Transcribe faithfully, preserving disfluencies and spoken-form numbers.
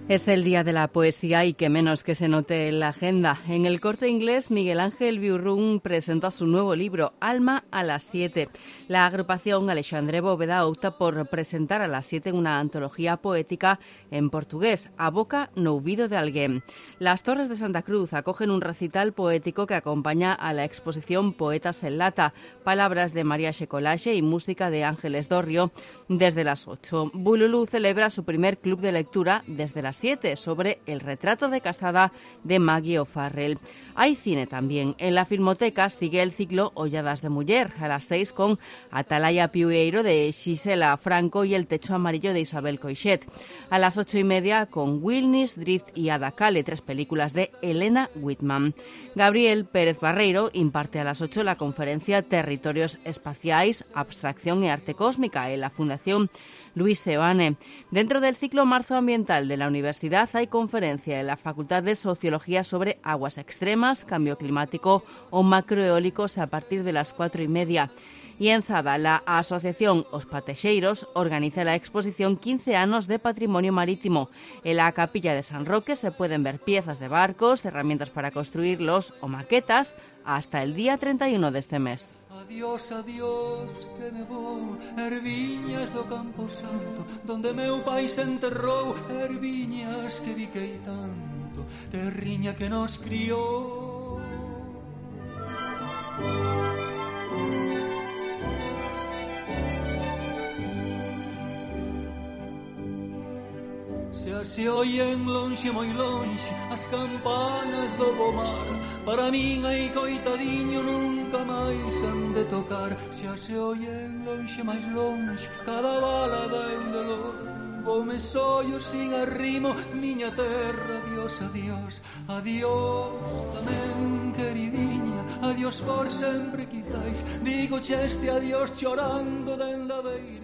Es el Día de la Poesía y que menos que se note en la agenda. En el Corte Inglés, Miguel Ángel Biurrún presenta su nuevo libro, Alma a las siete. La agrupación Alexandre Bóveda opta por presentar a las siete una antología poética en portugués, A boca no ouvido de alguén. Las Torres de Santa Cruz acogen un recital poético que acompaña a la exposición Poetas en Lata, palabras de María Xecolaxe y música de Ángeles Dorrio, desde las ocho. Bululú celebra su primer club de lectura desde las siete sobre el retrato de casada de Maggie O'Farrell. Hay cine también. En la Filmoteca sigue el ciclo Holladas de Muller, a las seis con Atalaya Piueiro de Gisela Franco y El techo amarillo de Isabel Coixet. A las ocho y media con Wilnis, Drift y Adacale, tres películas de Elena Whitman. Gabriel Pérez Barreiro imparte a las ocho la conferencia Territorios Espaciais, Abstracción y Arte Cósmica en la Fundación Luis Seoane. Dentro del ciclo Marzo Ambiental de la Universidad hay conferencia en la Facultad de Sociología sobre aguas extremas, cambio climático o macroeólicos a partir de las cuatro y media. Y en Sada, la Asociación Os Patexeiros organiza la exposición quince anos de patrimonio marítimo. En la Capilla de San Roque se pueden ver piezas de barcos, herramientas para construirlos o maquetas hasta el día treinta y uno de este mes. Adiós, adiós, que me vou, erviñas do Campo Santo, donde meu pai se enterrou, erviñas que biquei tanto, terriña que nos criou. Se así oyen lonxe, moi lonxe, as campanas do pomar, para min hai coitadiño nunca máis han de tocar. Se así oyen lonxe, máis lonxe, cada bala da un dolor, o me sollo sin arrimo, miña terra, adiós, adiós, adiós tamén, queridinha, adiós por sempre quizais, digo che este adiós chorando dende a beira.